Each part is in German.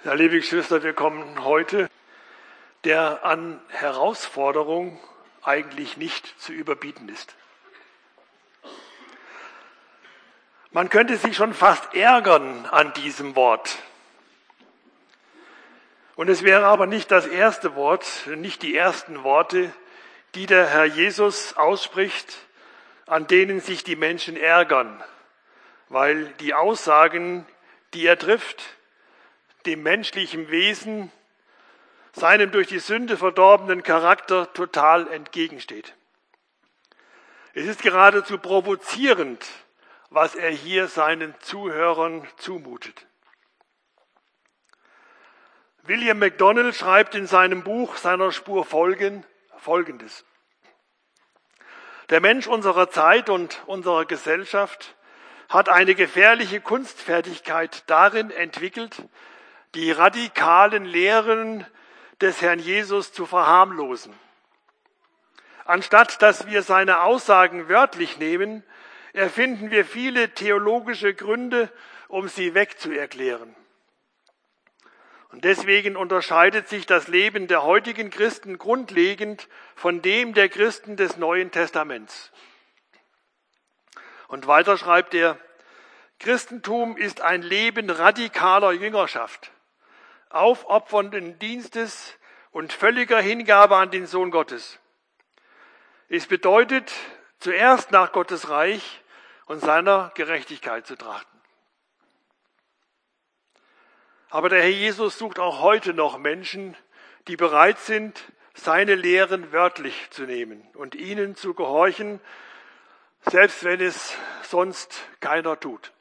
Ja, liebe Geschwister, wir kommen heute, der an Herausforderung eigentlich nicht zu überbieten ist. Man könnte sich schon fast ärgern an diesem Wort. Und es wäre aber nicht das erste Wort, nicht die ersten Worte, die der Herr Jesus ausspricht, an denen sich die Menschen ärgern, weil die Aussagen, die er trifft, dem menschlichen Wesen, seinem durch die Sünde verdorbenen Charakter total entgegensteht. Es ist geradezu provozierend, was er hier seinen Zuhörern zumutet. William MacDonald schreibt in seinem Buch seiner Spur Folgendes. Der Mensch unserer Zeit und unserer Gesellschaft hat eine gefährliche Kunstfertigkeit darin entwickelt, die radikalen Lehren des Herrn Jesus zu verharmlosen. Anstatt dass wir seine Aussagen wörtlich nehmen, erfinden wir viele theologische Gründe, um sie wegzuerklären. Und deswegen unterscheidet sich das Leben der heutigen Christen grundlegend von dem der Christen des Neuen Testaments. Und weiter schreibt er, Christentum ist ein Leben radikaler Jüngerschaft, aufopfernden Dienstes und völliger Hingabe an den Sohn Gottes. Es bedeutet, zuerst nach Gottes Reich und seiner Gerechtigkeit zu trachten. Aber der Herr Jesus sucht auch heute noch Menschen, die bereit sind, seine Lehren wörtlich zu nehmen und ihnen zu gehorchen, selbst wenn es sonst keiner tut.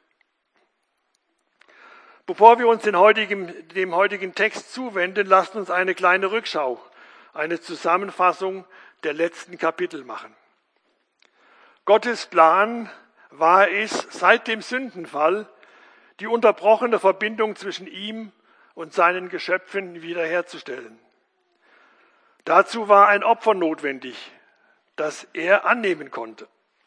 Bevor wir uns dem heutigen Text zuwenden, lasst uns eine kleine Rückschau, eine Zusammenfassung der letzten Kapitel machen. Gottes Plan war es, seit dem Sündenfall die unterbrochene Verbindung zwischen ihm und seinen Geschöpfen wiederherzustellen. Dazu war ein Opfer notwendig, das er annehmen konnte.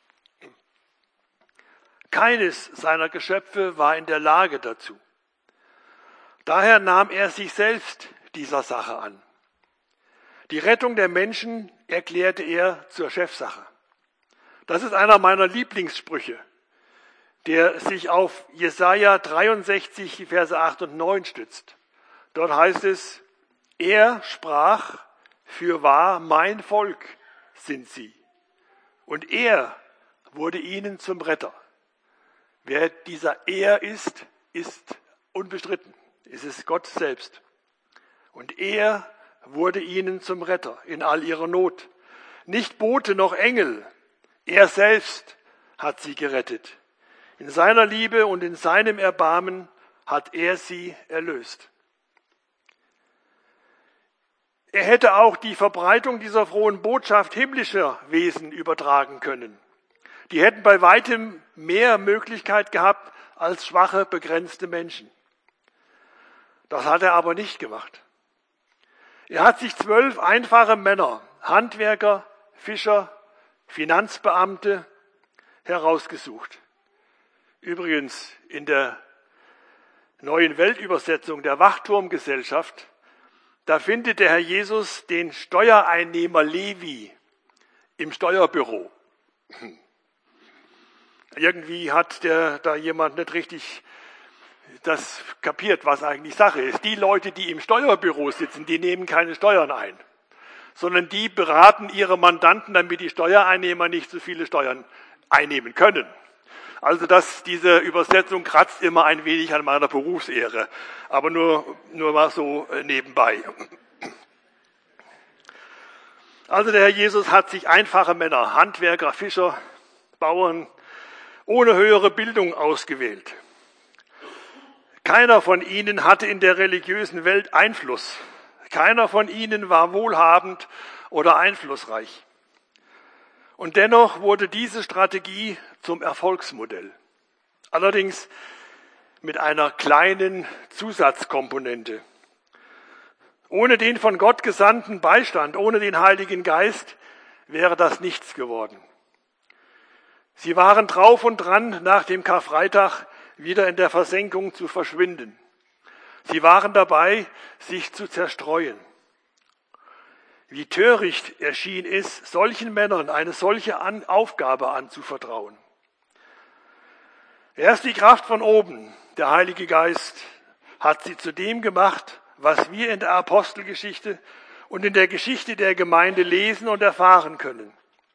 Keines seiner Geschöpfe war in der Lage dazu. Daher nahm er sich selbst dieser Sache an. Die Rettung der Menschen erklärte er zur Chefsache. Das ist einer meiner Lieblingssprüche, der sich auf Jesaja 63, Verse 8 und 9 stützt. Dort heißt es, er sprach, fürwahr, mein Volk sind sie. Und er wurde ihnen zum Retter. Wer dieser Er ist, ist unbestritten. Es ist Gott selbst. Und er wurde ihnen zum Retter in all ihrer Not. Nicht Bote noch Engel, er selbst hat sie gerettet. In seiner Liebe und in seinem Erbarmen hat er sie erlöst. Er hätte auch die Verbreitung dieser frohen Botschaft himmlischer Wesen übertragen können. Die hätten bei weitem mehr Möglichkeit gehabt als schwache, begrenzte Menschen. Das hat er aber nicht gemacht. Er hat sich 12 einfache Männer, Handwerker, Fischer, Finanzbeamte herausgesucht. Übrigens in der Neuen Weltübersetzung der Wachturmgesellschaft, da findet der Herr Jesus den Steuereinnehmer Levi im Steuerbüro. Irgendwie hat da jemand nicht richtig das kapiert, was eigentlich Sache ist. Die Leute, die im Steuerbüro sitzen, die nehmen keine Steuern ein, sondern die beraten ihre Mandanten, damit die Steuereinnehmer nicht so viele Steuern einnehmen können. Also diese Übersetzung kratzt immer ein wenig an meiner Berufsehre, aber nur mal so nebenbei. Also der Herr Jesus hat sich einfache Männer, Handwerker, Fischer, Bauern, ohne höhere Bildung ausgewählt. Keiner von ihnen hatte in der religiösen Welt Einfluss. Keiner von ihnen war wohlhabend oder einflussreich. Und dennoch wurde diese Strategie zum Erfolgsmodell. Allerdings mit einer kleinen Zusatzkomponente. Ohne den von Gott gesandten Beistand, ohne den Heiligen Geist, wäre das nichts geworden. Sie waren drauf und dran, nach dem Karfreitag wieder in der Versenkung zu verschwinden. Sie waren dabei, sich zu zerstreuen. Wie töricht erschien es, solchen Männern eine solche Aufgabe anzuvertrauen. Erst die Kraft von oben, der Heilige Geist, hat sie zu dem gemacht, was wir in der Apostelgeschichte und in der Geschichte der Gemeinde lesen und erfahren können.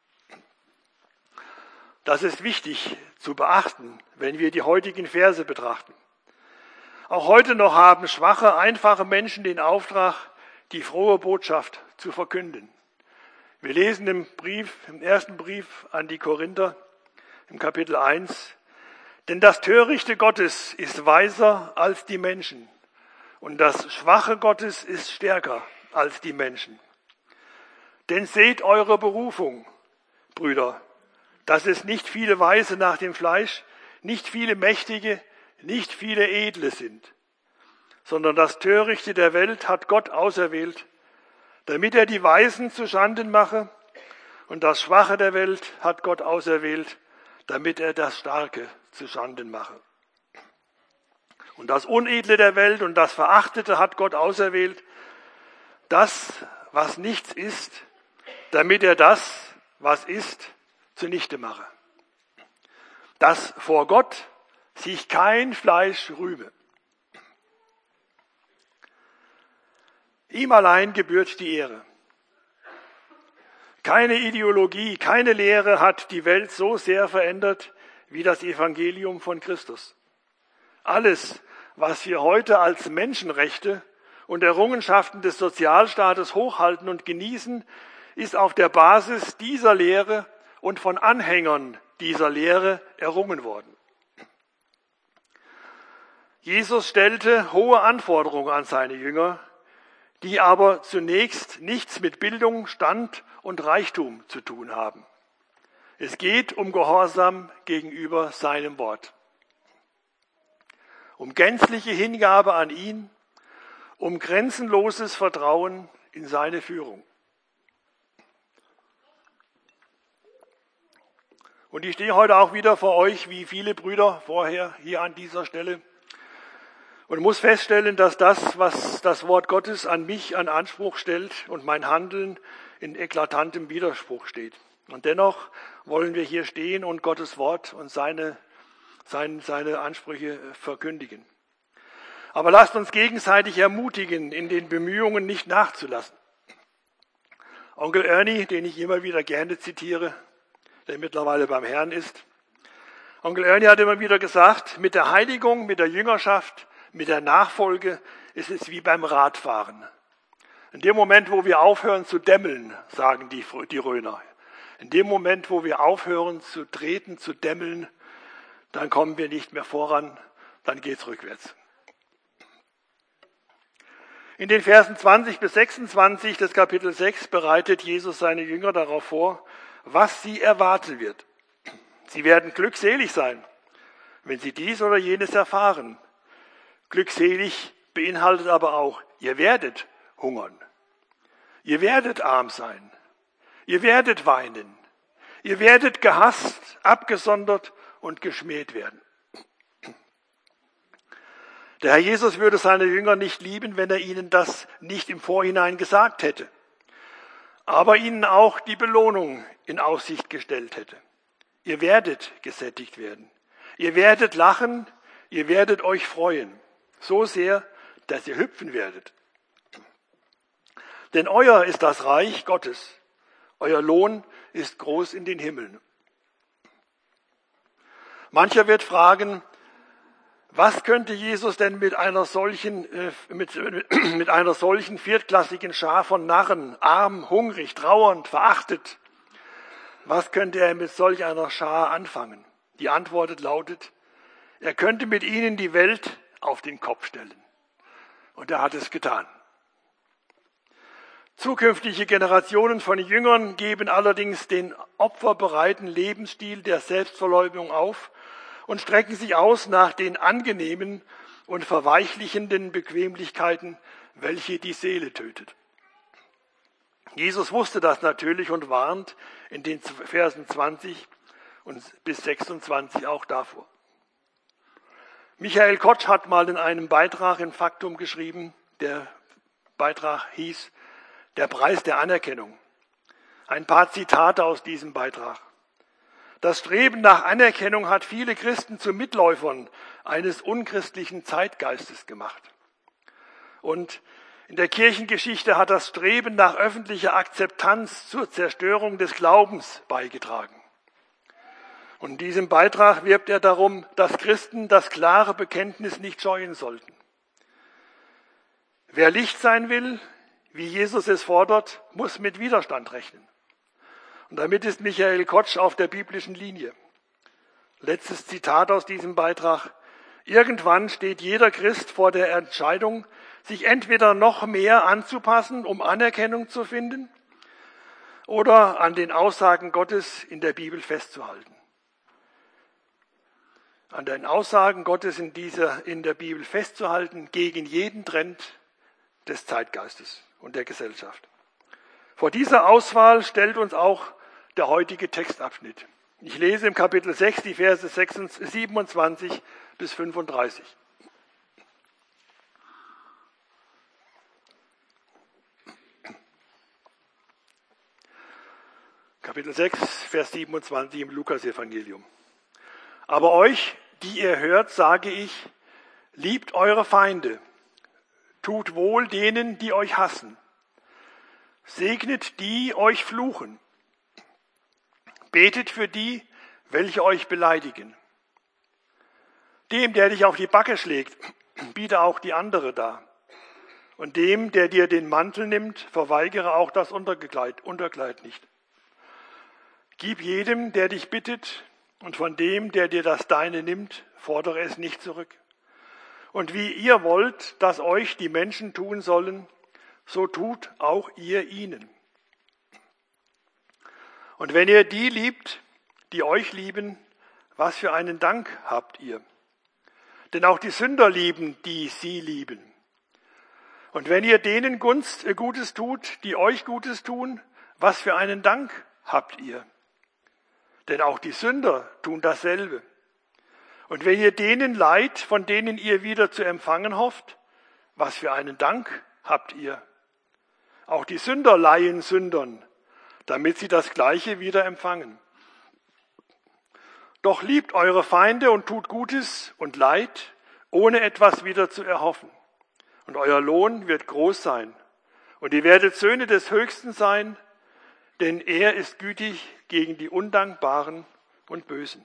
Das ist wichtig zu beachten, wenn wir die heutigen Verse betrachten. Auch heute noch haben schwache, einfache Menschen den Auftrag, die frohe Botschaft zu verkünden. Wir lesen im ersten Brief an die Korinther, im Kapitel 1, denn das Törichte Gottes ist weiser als die Menschen und das Schwache Gottes ist stärker als die Menschen. Denn seht eure Berufung, Brüder, dass es nicht viele Weise nach dem Fleisch, nicht viele Mächtige, nicht viele Edle sind, sondern das Törichte der Welt hat Gott auserwählt, damit er die Weisen zuschanden mache, und das Schwache der Welt hat Gott auserwählt, damit er das Starke zuschanden mache. Und das Unedle der Welt und das Verachtete hat Gott auserwählt, das, was nichts ist, damit er das, was ist, zunichte mache. Dass vor Gott sich kein Fleisch rühme. Ihm allein gebührt die Ehre. Keine Ideologie, keine Lehre hat die Welt so sehr verändert wie das Evangelium von Christus. Alles, was wir heute als Menschenrechte und Errungenschaften des Sozialstaates hochhalten und genießen, ist auf der Basis dieser Lehre und von Anhängern dieser Lehre errungen worden. Jesus stellte hohe Anforderungen an seine Jünger, die aber zunächst nichts mit Bildung, Stand und Reichtum zu tun haben. Es geht um Gehorsam gegenüber seinem Wort, um gänzliche Hingabe an ihn, um grenzenloses Vertrauen in seine Führung. Und ich stehe heute auch wieder vor euch, wie viele Brüder vorher hier an dieser Stelle, und muss feststellen, dass das, was das Wort Gottes an mich an Anspruch stellt und mein Handeln in eklatantem Widerspruch steht. Und dennoch wollen wir hier stehen und Gottes Wort und seine Ansprüche verkündigen. Aber lasst uns gegenseitig ermutigen, in den Bemühungen nicht nachzulassen. Onkel Ernie, den ich immer wieder gerne zitiere, der mittlerweile beim Herrn ist. Onkel Ernie hat immer wieder gesagt, mit der Heiligung, mit der Jüngerschaft, mit der Nachfolge ist es wie beim Radfahren. In dem Moment, wo wir aufhören zu dämmeln, sagen die Röner, in dem Moment, wo wir aufhören zu treten, zu dämmeln, dann kommen wir nicht mehr voran, dann geht's rückwärts. In den Versen 20 bis 26 des Kapitel 6 bereitet Jesus seine Jünger darauf vor, was sie erwarten wird. Sie werden glückselig sein, wenn sie dies oder jenes erfahren. Glückselig beinhaltet aber auch, ihr werdet hungern. Ihr werdet arm sein. Ihr werdet weinen. Ihr werdet gehasst, abgesondert und geschmäht werden. Der Herr Jesus würde seine Jünger nicht lieben, wenn er ihnen das nicht im Vorhinein gesagt hätte, aber ihnen auch die Belohnung in Aussicht gestellt hätte. Ihr werdet gesättigt werden. Ihr werdet lachen, ihr werdet euch freuen. So sehr, dass ihr hüpfen werdet. Denn euer ist das Reich Gottes. Euer Lohn ist groß in den Himmeln. Mancher wird fragen, was könnte Jesus denn mit einer solchen viertklassigen Schar von Narren, arm, hungrig, trauernd, verachtet, was könnte er mit solch einer Schar anfangen? Die Antwort lautet, er könnte mit ihnen die Welt auf den Kopf stellen. Und er hat es getan. Zukünftige Generationen von Jüngern geben allerdings den opferbereiten Lebensstil der Selbstverleugnung auf und strecken sich aus nach den angenehmen und verweichlichenden Bequemlichkeiten, welche die Seele tötet. Jesus wusste das natürlich und warnt in den Versen 20 und bis 26 auch davor. Michael Kotsch hat mal in einem Beitrag in Faktum geschrieben, der Beitrag hieß Der Preis der Anerkennung. Ein paar Zitate aus diesem Beitrag. Das Streben nach Anerkennung hat viele Christen zu Mitläufern eines unchristlichen Zeitgeistes gemacht. Und in der Kirchengeschichte hat das Streben nach öffentlicher Akzeptanz zur Zerstörung des Glaubens beigetragen. Und in diesem Beitrag wirbt er darum, dass Christen das klare Bekenntnis nicht scheuen sollten. Wer Licht sein will, wie Jesus es fordert, muss mit Widerstand rechnen. Und damit ist Michael Kotsch auf der biblischen Linie. Letztes Zitat aus diesem Beitrag. Irgendwann steht jeder Christ vor der Entscheidung, sich entweder noch mehr anzupassen, um Anerkennung zu finden, oder an den Aussagen Gottes in der Bibel festzuhalten. An den Aussagen Gottes in der Bibel festzuhalten, gegen jeden Trend des Zeitgeistes und der Gesellschaft. Vor dieser Auswahl stellt uns auch der heutige Textabschnitt. Ich lese im Kapitel 6 die Verse 27 bis 35. Kapitel 6, Vers 27 im Lukasevangelium. Aber euch, die ihr hört, sage ich, liebt eure Feinde, tut wohl denen, die euch hassen, segnet die euch fluchen, betet für die, welche euch beleidigen. Dem, der dich auf die Backe schlägt, biete auch die andere dar. Und dem, der dir den Mantel nimmt, verweigere auch das Unterkleid nicht. Gib jedem, der dich bittet, und von dem, der dir das Deine nimmt, fordere es nicht zurück. Und wie ihr wollt, dass euch die Menschen tun sollen, so tut auch ihr ihnen. Und wenn ihr die liebt, die euch lieben, was für einen Dank habt ihr? Denn auch die Sünder lieben, die sie lieben. Und wenn ihr denen Gutes tut, die euch Gutes tun, was für einen Dank habt ihr? Denn auch die Sünder tun dasselbe. Und wenn ihr denen leiht, von denen ihr wieder zu empfangen hofft, was für einen Dank habt ihr? Auch die Sünder leihen Sündern, damit sie das Gleiche wieder empfangen. Doch liebt eure Feinde und tut Gutes und Leid, ohne etwas wieder zu erhoffen. Und euer Lohn wird groß sein. Und ihr werdet Söhne des Höchsten sein, denn er ist gütig gegen die Undankbaren und Bösen.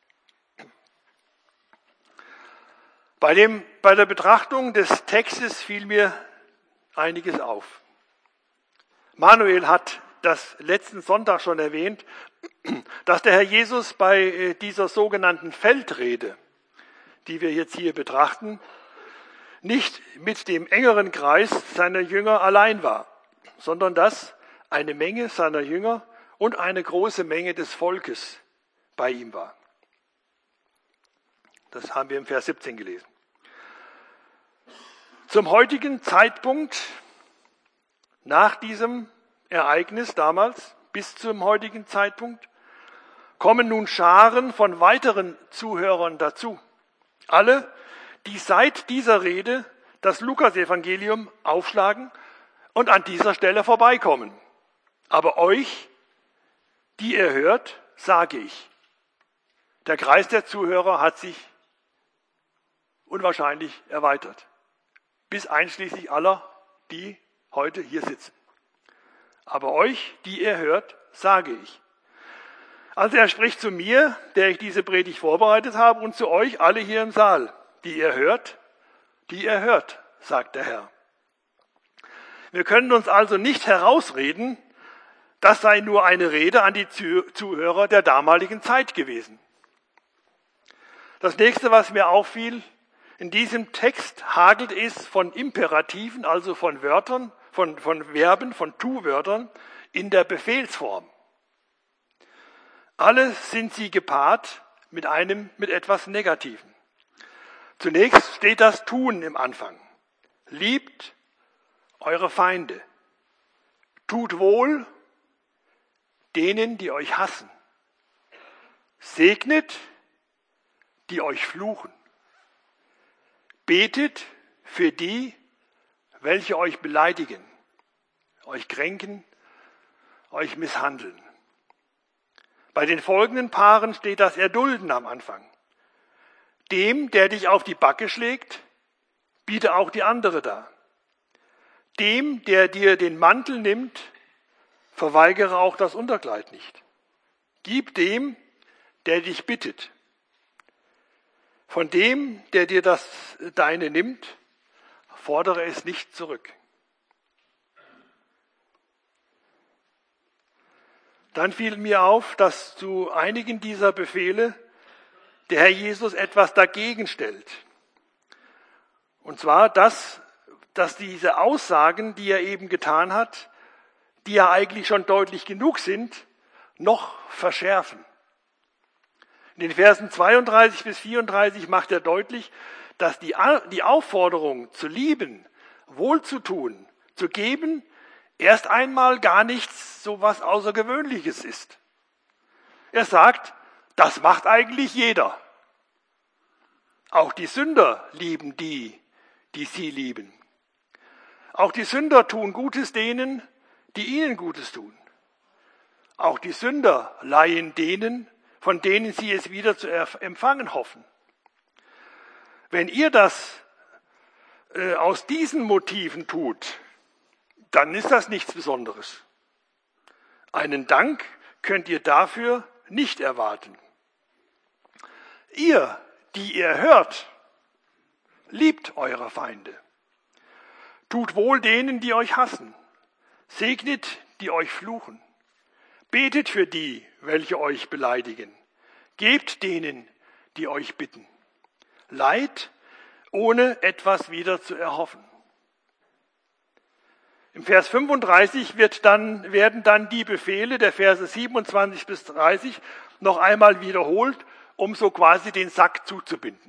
Bei der Betrachtung des Textes fiel mir einiges auf. Manuel hat das letzten Sonntag schon erwähnt, dass der Herr Jesus bei dieser sogenannten Feldrede, die wir jetzt hier betrachten, nicht mit dem engeren Kreis seiner Jünger allein war, sondern dass eine Menge seiner Jünger und eine große Menge des Volkes bei ihm war. Das haben wir im Vers 17 gelesen. Zum heutigen Zeitpunkt, nach diesem Ereignis damals, bis zum heutigen Zeitpunkt, kommen nun Scharen von weiteren Zuhörern dazu. Alle, die seit dieser Rede das Lukasevangelium aufschlagen und an dieser Stelle vorbeikommen. Aber euch, die ihr hört, sage ich. Der Kreis der Zuhörer hat sich unwahrscheinlich erweitert. Bis einschließlich aller, die heute hier sitzen. Aber euch, die ihr hört, sage ich. Also er spricht zu mir, der ich diese Predigt vorbereitet habe, und zu euch alle hier im Saal, die ihr hört, sagt der Herr. Wir können uns also nicht herausreden, das sei nur eine Rede an die Zuhörer der damaligen Zeit gewesen. Das nächste, was mir auffiel, in diesem Text hagelt es von Imperativen, also von Wörtern, von Verben, von Tu-Wörtern in der Befehlsform. Alle sind sie gepaart mit etwas Negativem. Zunächst steht das Tun im Anfang. Liebt eure Feinde. Tut wohl denen, die euch hassen. Segnet, die euch fluchen. betet für die, welche euch beleidigen, euch kränken, euch misshandeln. Bei den folgenden Paaren steht das Erdulden am Anfang. Dem, der dich auf die Backe schlägt, biete auch die andere dar. Dem, der dir den Mantel nimmt, verweigere auch das Unterkleid nicht. Gib dem, der dich bittet. Von dem, der dir das Deine nimmt, fordere es nicht zurück. Dann fiel mir auf, dass zu einigen dieser Befehle der Herr Jesus etwas dagegen stellt. Und zwar dass diese Aussagen, die er eben getan hat, die ja eigentlich schon deutlich genug sind, noch verschärfen. In den Versen 32 bis 34 macht er deutlich, dass die Aufforderung zu lieben, wohlzutun, zu geben, erst einmal gar nichts so was Außergewöhnliches ist. Er sagt, das macht eigentlich jeder. Auch die Sünder lieben die sie lieben. Auch die Sünder tun Gutes denen, die ihnen Gutes tun. Auch die Sünder leihen denen, von denen sie es wieder zu empfangen hoffen. Wenn ihr das aus diesen Motiven tut, dann ist das nichts Besonderes. Einen Dank könnt ihr dafür nicht erwarten. Ihr, die ihr hört, liebt eure Feinde. Tut wohl denen, die euch hassen. Segnet, die euch fluchen. Betet für die, welche euch beleidigen. Gebt denen, die euch bitten. Leiht, ohne etwas wieder zu erhoffen. Im Vers 35 werden dann die Befehle der Verse 27 bis 30 noch einmal wiederholt, um so quasi den Sack zuzubinden.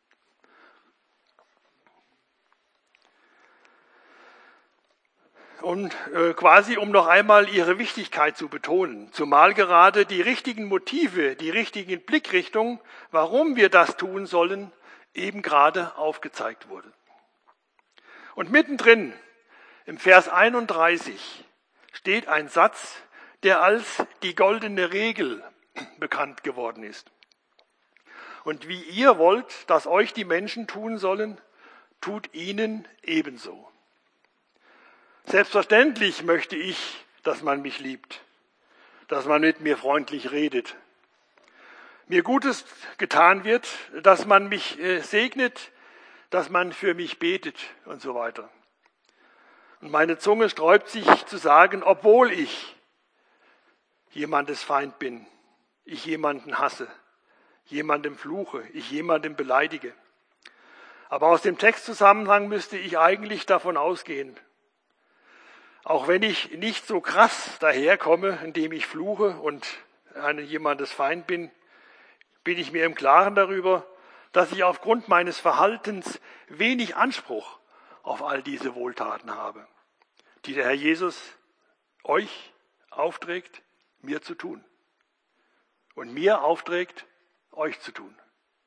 Und quasi um noch einmal ihre Wichtigkeit zu betonen, zumal gerade die richtigen Motive, die richtigen Blickrichtungen, warum wir das tun sollen, eben gerade aufgezeigt wurden. Und mittendrin im Vers 31 steht ein Satz, der als die goldene Regel bekannt geworden ist. Und wie ihr wollt, dass euch die Menschen tun sollen, tut ihnen ebenso. Selbstverständlich möchte ich, dass man mich liebt, dass man mit mir freundlich redet, mir Gutes getan wird, dass man mich segnet, dass man für mich betet und so weiter. Und meine Zunge sträubt sich zu sagen, obwohl ich jemandes Feind bin, ich jemanden hasse, jemandem fluche, ich jemandem beleidige. Aber aus dem Textzusammenhang müsste ich eigentlich davon ausgehen, auch wenn ich nicht so krass daherkomme, indem ich fluche und jemandes Feind bin, bin ich mir im Klaren darüber, dass ich aufgrund meines Verhaltens wenig Anspruch auf all diese Wohltaten habe, die der Herr Jesus euch aufträgt, mir zu tun und mir aufträgt, euch zu tun.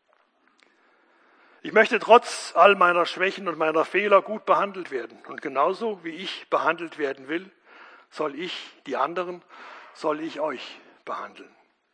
Ich möchte trotz all meiner Schwächen und meiner Fehler gut behandelt werden. Und genauso wie ich behandelt werden will, soll ich euch behandeln.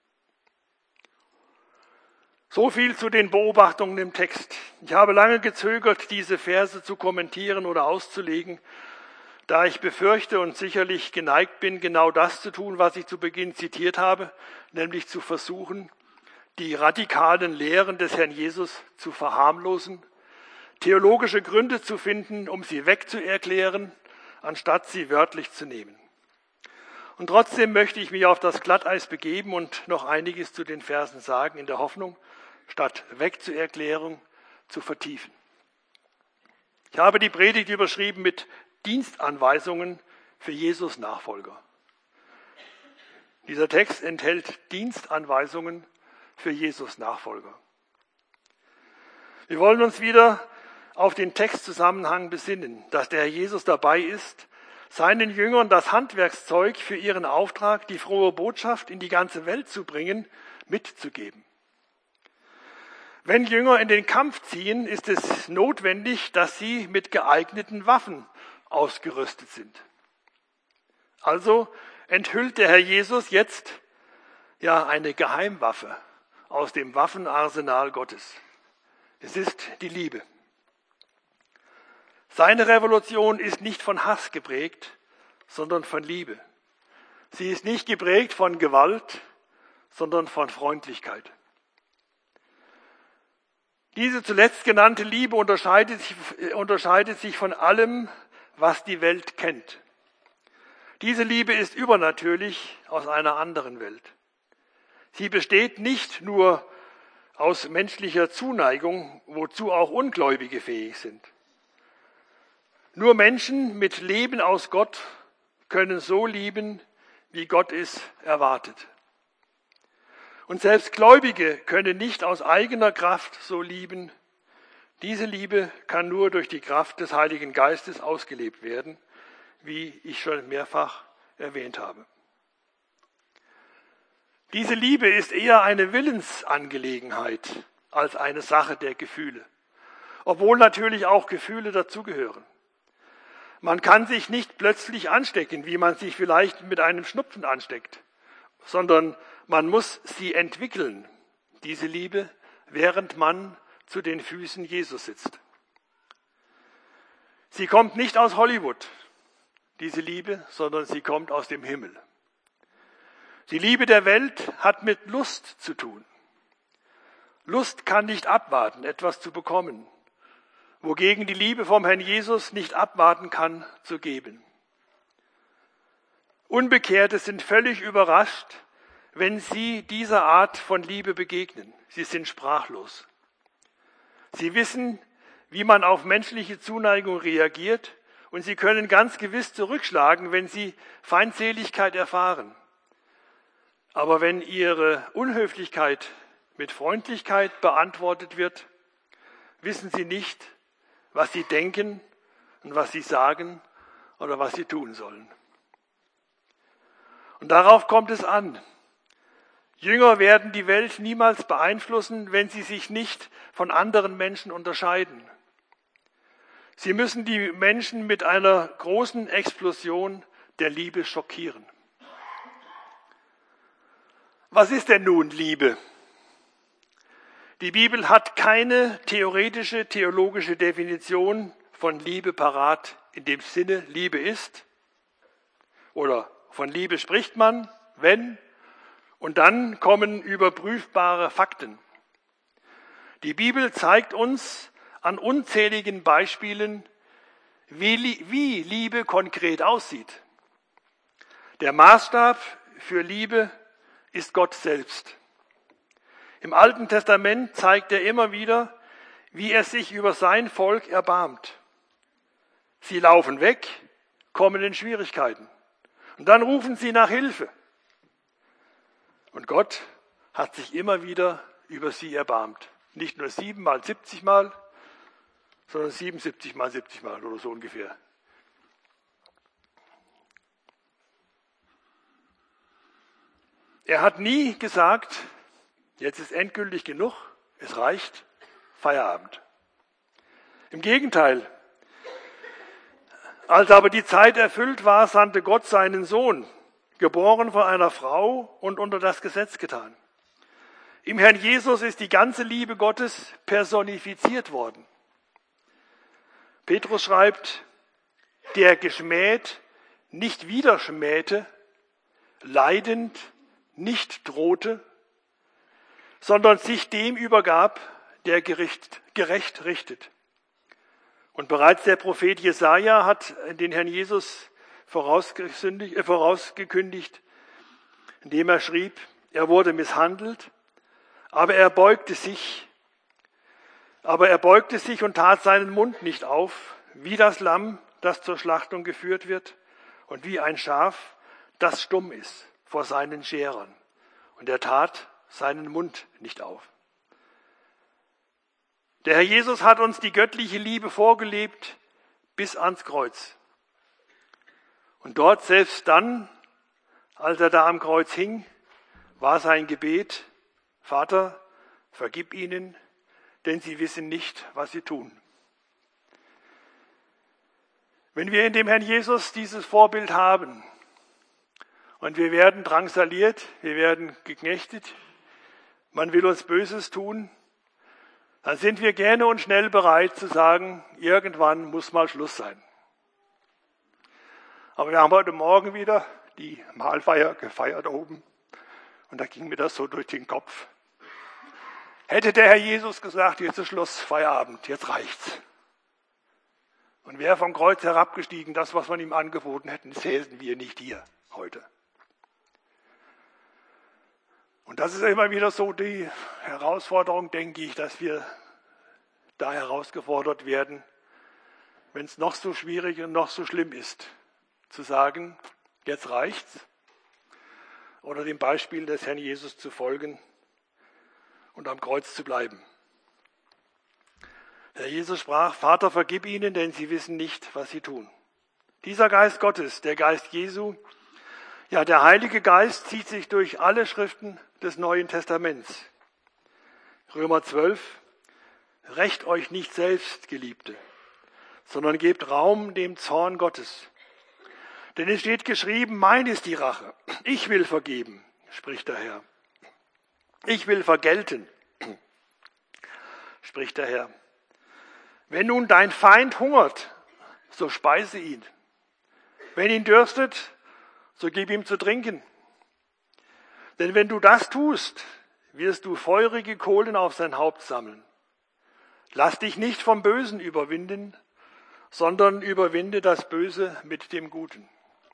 So viel zu den Beobachtungen im Text. Ich habe lange gezögert, diese Verse zu kommentieren oder auszulegen, da ich befürchte und sicherlich geneigt bin, genau das zu tun, was ich zu Beginn zitiert habe, nämlich zu versuchen, die radikalen Lehren des Herrn Jesus zu verharmlosen, theologische Gründe zu finden, um sie wegzuerklären, anstatt sie wörtlich zu nehmen. Und trotzdem möchte ich mich auf das Glatteis begeben und noch einiges zu den Versen sagen, in der Hoffnung, statt Wegzuerklärung zu vertiefen. Ich habe die Predigt überschrieben mit Dienstanweisungen für Jesus Nachfolger. Dieser Text enthält Dienstanweisungen für Jesus Nachfolger. Wir wollen uns wieder auf den Textzusammenhang besinnen, dass der Herr Jesus dabei ist, seinen Jüngern das Handwerkszeug für ihren Auftrag, die frohe Botschaft in die ganze Welt zu bringen, mitzugeben. Wenn Jünger in den Kampf ziehen, ist es notwendig, dass sie mit geeigneten Waffen ausgerüstet sind. Also enthüllt der Herr Jesus jetzt eine Geheimwaffe aus dem Waffenarsenal Gottes. Es ist die Liebe. Seine Revolution ist nicht von Hass geprägt, sondern von Liebe. Sie ist nicht geprägt von Gewalt, sondern von Freundlichkeit. Diese zuletzt genannte Liebe unterscheidet sich von allem, was die Welt kennt. Diese Liebe ist übernatürlich aus einer anderen Welt. Sie besteht nicht nur aus menschlicher Zuneigung, wozu auch Ungläubige fähig sind. Nur Menschen mit Leben aus Gott können so lieben, wie Gott es erwartet. Und selbst Gläubige können nicht aus eigener Kraft so lieben. Diese Liebe kann nur durch die Kraft des Heiligen Geistes ausgelebt werden, wie ich schon mehrfach erwähnt habe. Diese Liebe ist eher eine Willensangelegenheit als eine Sache der Gefühle, obwohl natürlich auch Gefühle dazugehören. Man kann sich nicht plötzlich anstecken, wie man sich vielleicht mit einem Schnupfen ansteckt, sondern man muss sie entwickeln, diese Liebe, während man zu den Füßen Jesus sitzt. Sie kommt nicht aus Hollywood, diese Liebe, sondern sie kommt aus dem Himmel. Die Liebe der Welt hat mit Lust zu tun. Lust kann nicht abwarten, etwas zu bekommen, wogegen die Liebe vom Herrn Jesus nicht abwarten kann, zu geben. Unbekehrte sind völlig überrascht, wenn sie dieser Art von Liebe begegnen. Sie sind sprachlos. Sie wissen, wie man auf menschliche Zuneigung reagiert, und sie können ganz gewiss zurückschlagen, wenn sie Feindseligkeit erfahren. Aber wenn ihre Unhöflichkeit mit Freundlichkeit beantwortet wird, wissen sie nicht, was sie denken und was sie sagen oder was sie tun sollen. Und darauf kommt es an. Jünger werden die Welt niemals beeinflussen, wenn sie sich nicht von anderen Menschen unterscheiden. Sie müssen die Menschen mit einer großen Explosion der Liebe schockieren. Was ist denn nun Liebe? Die Bibel hat keine theoretische, theologische Definition von Liebe parat, in dem Sinne, Liebe ist, oder von Liebe spricht man, wenn, und dann kommen überprüfbare Fakten. Die Bibel zeigt uns an unzähligen Beispielen, wie Liebe konkret aussieht. Der Maßstab für Liebe ist Gott selbst. Im Alten Testament zeigt er immer wieder, wie er sich über sein Volk erbarmt. Sie laufen weg, kommen in Schwierigkeiten. Und dann rufen sie nach Hilfe. Und Gott hat sich immer wieder über sie erbarmt. Nicht nur 7 mal 70 Mal, sondern 77 mal 70 Mal oder so ungefähr. Er hat nie gesagt, jetzt ist endgültig genug, es reicht, Feierabend. Im Gegenteil, als aber die Zeit erfüllt war, sandte Gott seinen Sohn, geboren von einer Frau und unter das Gesetz getan. Im Herrn Jesus ist die ganze Liebe Gottes personifiziert worden. Petrus schreibt, der geschmäht nicht wieder schmähte, leidend nicht drohte, sondern sich dem übergab, der gerecht richtet. Und bereits der Prophet Jesaja hat den Herrn Jesus vorausgekündigt, indem er schrieb, er wurde misshandelt, aber er beugte sich und tat seinen Mund nicht auf, wie das Lamm, das zur Schlachtung geführt wird, und wie ein Schaf, das stumm ist vor seinen Scherern. Und er tat seinen Mund nicht auf. Der Herr Jesus hat uns die göttliche Liebe vorgelebt bis ans Kreuz. Und dort, selbst dann, als er da am Kreuz hing, war sein Gebet, Vater, vergib ihnen, denn sie wissen nicht, was sie tun. Wenn wir in dem Herrn Jesus dieses Vorbild haben und wir werden drangsaliert, wir werden geknechtet, man will uns Böses tun, dann sind wir gerne und schnell bereit zu sagen, irgendwann muss mal Schluss sein. Aber wir haben heute Morgen wieder die Mahlfeier gefeiert oben und da ging mir das so durch den Kopf. Hätte der Herr Jesus gesagt, jetzt ist Schluss, Feierabend, jetzt reicht's. Und wäre vom Kreuz herabgestiegen, das, was man ihm angeboten hätten, säßen wir nicht hier heute. Und das ist immer wieder so die Herausforderung, denke ich, dass wir da herausgefordert werden, wenn es noch so schwierig und noch so schlimm ist, zu sagen, jetzt reicht's, oder dem Beispiel des Herrn Jesus zu folgen und am Kreuz zu bleiben. Herr Jesus sprach, Vater, vergib ihnen, denn sie wissen nicht, was sie tun. Dieser Geist Gottes, der Geist Jesu, ja, der Heilige Geist zieht sich durch alle Schriften des Neuen Testaments. Römer 12, rächt euch nicht selbst, Geliebte, sondern gebt Raum dem Zorn Gottes. Denn es steht geschrieben, mein ist die Rache. Ich will vergeben, spricht der Herr. Ich will vergelten, spricht der Herr. Wenn nun dein Feind hungert, so speise ihn. Wenn ihn dürstet, so gib ihm zu trinken. Denn wenn du das tust, wirst du feurige Kohlen auf sein Haupt sammeln. Lass dich nicht vom Bösen überwinden, sondern überwinde das Böse mit dem Guten.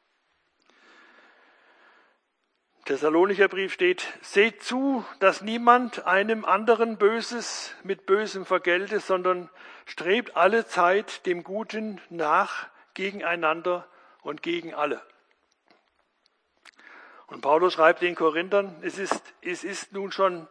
Thessalonicher Brief steht, seht zu, dass niemand einem anderen Böses mit Bösem vergelte, sondern strebt alle Zeit dem Guten nach, gegeneinander und gegen alle. Und Paulus schreibt den Korinthern, es ist nun schon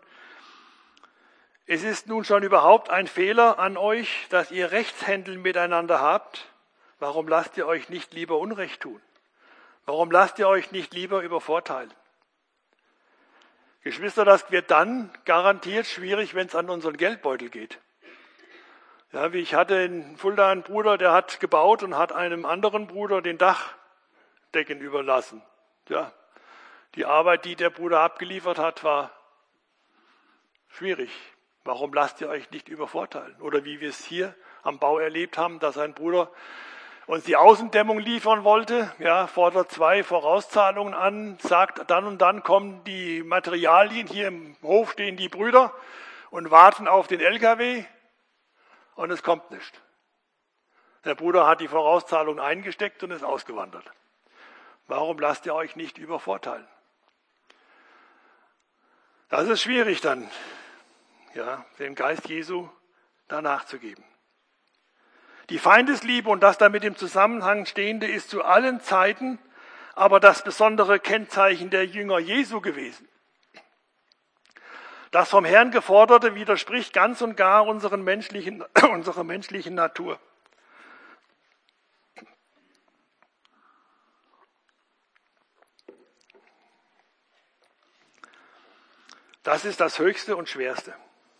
überhaupt ein Fehler an euch, dass ihr Rechtshändel miteinander habt. Warum lasst ihr euch nicht lieber Unrecht tun? Warum lasst ihr euch nicht lieber übervorteilen? Geschwister, das wird dann garantiert schwierig, wenn es an unseren Geldbeutel geht. Ja, wie ich hatte in Fulda einen Bruder, der hat gebaut und hat einem anderen Bruder den Dachdecken überlassen. Ja, die Arbeit, die der Bruder abgeliefert hat, war schwierig. Warum lasst ihr euch nicht übervorteilen? Oder wie wir es hier am Bau erlebt haben, dass ein Bruder uns die Außendämmung liefern wollte, ja, fordert 2 Vorauszahlungen an, sagt, dann und dann kommen die Materialien, hier im Hof stehen die Brüder und warten auf den LKW und es kommt nicht. Der Bruder hat die Vorauszahlung eingesteckt und ist ausgewandert. Warum lasst ihr euch nicht übervorteilen? Das ist schwierig dann, ja, dem Geist Jesu danach zu geben. Die Feindesliebe und das damit im Zusammenhang Stehende ist zu allen Zeiten aber das besondere Kennzeichen der Jünger Jesu gewesen. Das vom Herrn Geforderte widerspricht ganz und gar unserer menschlichen Natur. Das ist das Höchste und Schwerste.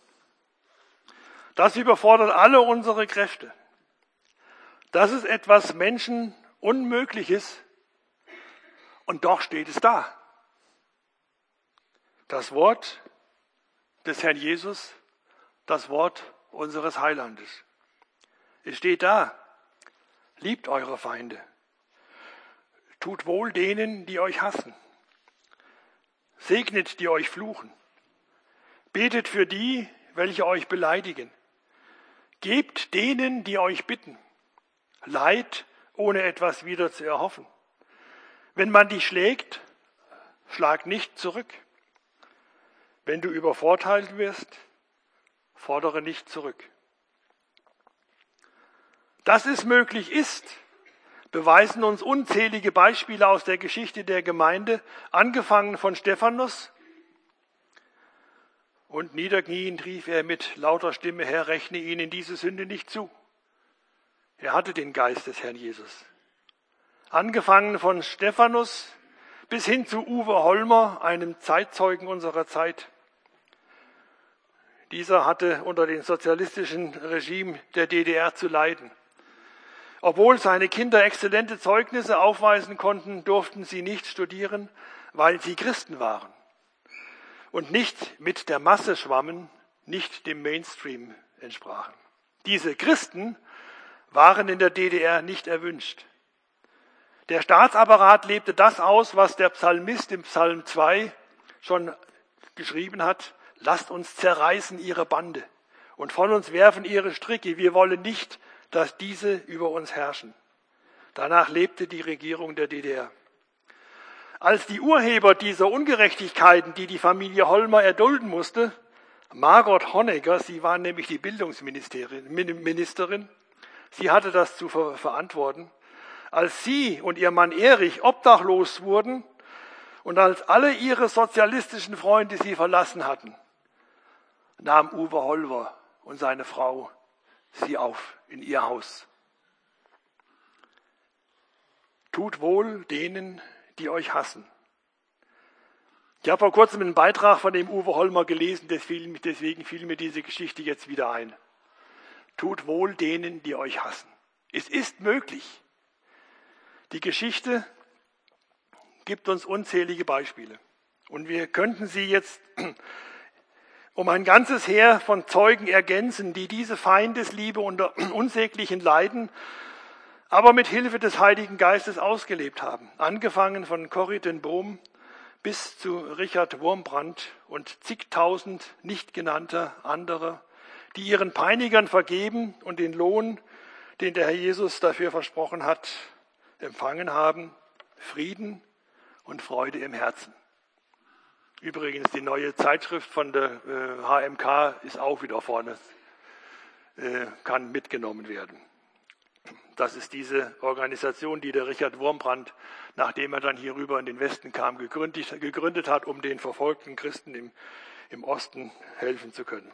Das überfordert alle unsere Kräfte. Das ist etwas Menschenunmögliches und doch steht es da. Das Wort des Herrn Jesus, das Wort unseres Heilandes. Es steht da, liebt eure Feinde, tut wohl denen, die euch hassen, segnet, die euch fluchen, betet für die, welche euch beleidigen, gebt denen, die euch bitten, Leid, ohne etwas wieder zu erhoffen. Wenn man dich schlägt, schlag nicht zurück. Wenn du übervorteilt wirst, fordere nicht zurück. Dass es möglich ist, beweisen uns unzählige Beispiele aus der Geschichte der Gemeinde, angefangen von Stephanus. Und niederkniend rief er mit lauter Stimme, Herr, rechne ihnen diese Sünde nicht zu. Er hatte den Geist des Herrn Jesus. Angefangen von Stephanus bis hin zu Uwe Holmer, einem Zeitzeugen unserer Zeit. Dieser hatte unter dem sozialistischen Regime der DDR zu leiden. Obwohl seine Kinder exzellente Zeugnisse aufweisen konnten, durften sie nicht studieren, weil sie Christen waren und nicht mit der Masse schwammen, nicht dem Mainstream entsprachen. Diese Christen waren in der DDR nicht erwünscht. Der Staatsapparat lebte das aus, was der Psalmist im Psalm 2 schon geschrieben hat: Lasst uns zerreißen ihre Bande und von uns werfen ihre Stricke. Wir wollen nicht, dass diese über uns herrschen. Danach lebte die Regierung der DDR. Als die Urheber dieser Ungerechtigkeiten, die die Familie Hollmer erdulden musste, Margot Honecker, sie war nämlich die Bildungsministerin, sie hatte das zu verantworten, als sie und ihr Mann Erich obdachlos wurden und als alle ihre sozialistischen Freunde sie verlassen hatten, nahm Uwe Hollmer und seine Frau sie auf in ihr Haus. Tut wohl denen, die euch hassen. Ich habe vor kurzem einen Beitrag von dem Uwe Hollmer gelesen, deswegen fiel mir diese Geschichte jetzt wieder ein. Tut wohl denen, die euch hassen. Es ist möglich. Die Geschichte gibt uns unzählige Beispiele. Und wir könnten sie jetzt um ein ganzes Heer von Zeugen ergänzen, die diese Feindesliebe unter unsäglichen Leiden, aber mit Hilfe des Heiligen Geistes ausgelebt haben. Angefangen von Corrie ten Boom bis zu Richard Wurmbrand und zigtausend nicht genannter andere, die ihren Peinigern vergeben und den Lohn, den der Herr Jesus dafür versprochen hat, empfangen haben: Frieden und Freude im Herzen. Übrigens, die neue Zeitschrift von der HMK ist auch wieder vorne, kann mitgenommen werden. Das ist diese Organisation, die der Richard Wurmbrand, nachdem er dann hier rüber in den Westen kam, gegründet hat, um den verfolgten Christen im Osten helfen zu können.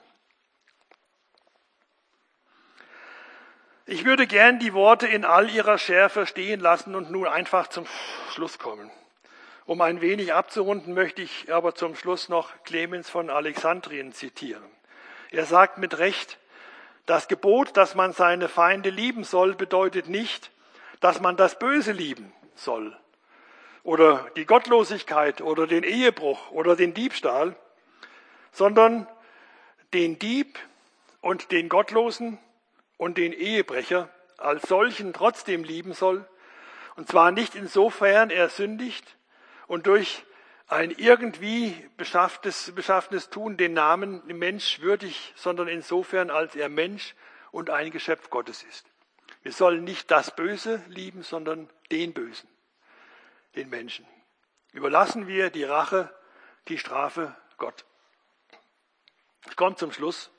Ich würde gern die Worte in all ihrer Schärfe stehen lassen und nun einfach zum Schluss kommen. Um ein wenig abzurunden, möchte ich aber zum Schluss noch Clemens von Alexandrien zitieren. Er sagt mit Recht: Das Gebot, dass man seine Feinde lieben soll, bedeutet nicht, dass man das Böse lieben soll oder die Gottlosigkeit oder den Ehebruch oder den Diebstahl, sondern den Dieb und den Gottlosen und den Ehebrecher als solchen trotzdem lieben soll, und zwar nicht insofern er sündigt und durch ein irgendwie beschaffenes Tun den Namen Mensch würdig, sondern insofern, als er Mensch und ein Geschöpf Gottes ist. Wir sollen nicht das Böse lieben, sondern den Bösen, den Menschen. Überlassen wir die Rache, die Strafe Gott. Ich komme zum Schluss.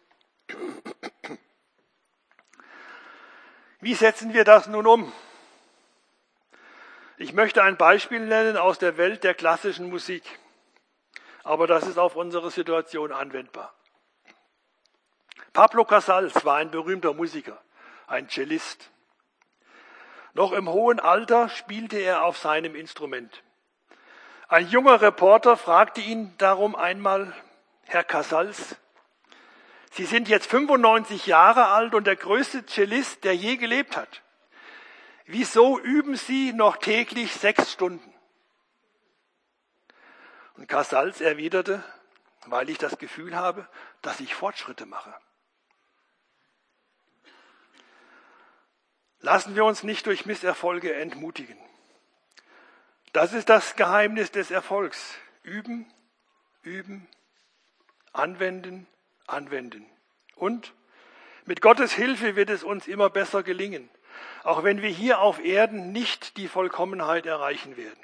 Wie setzen wir das nun um? Ich möchte ein Beispiel nennen aus der Welt der klassischen Musik, aber das ist auf unsere Situation anwendbar. Pablo Casals war ein berühmter Musiker, ein Cellist. Noch im hohen Alter spielte er auf seinem Instrument. Ein junger Reporter fragte ihn darum einmal: Herr Casals, Sie sind jetzt 95 Jahre alt und der größte Cellist, der je gelebt hat. Wieso üben Sie noch täglich 6 Stunden? Und Casals erwiderte: Weil ich das Gefühl habe, dass ich Fortschritte mache. Lassen wir uns nicht durch Misserfolge entmutigen. Das ist das Geheimnis des Erfolgs. Üben, üben, anwenden, anwenden. Und mit Gottes Hilfe wird es uns immer besser gelingen, auch wenn wir hier auf Erden nicht die Vollkommenheit erreichen werden.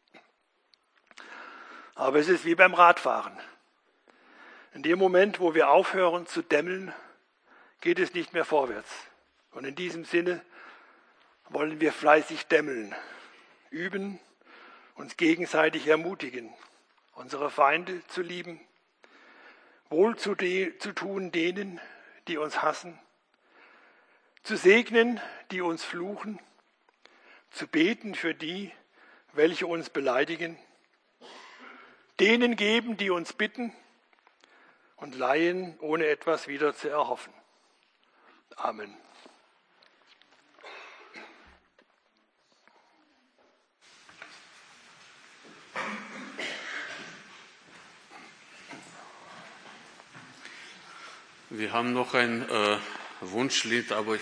Aber es ist wie beim Radfahren. In dem Moment, wo wir aufhören zu dämmeln, geht es nicht mehr vorwärts. Und in diesem Sinne wollen wir fleißig dämmeln, üben, uns gegenseitig ermutigen, unsere Feinde zu lieben, wohl zu tun denen, die uns hassen, zu segnen, die uns fluchen, zu beten für die, welche uns beleidigen, denen geben, die uns bitten, und leihen, ohne etwas wieder zu erhoffen. Amen. Wir haben noch ein Wunschlied, aber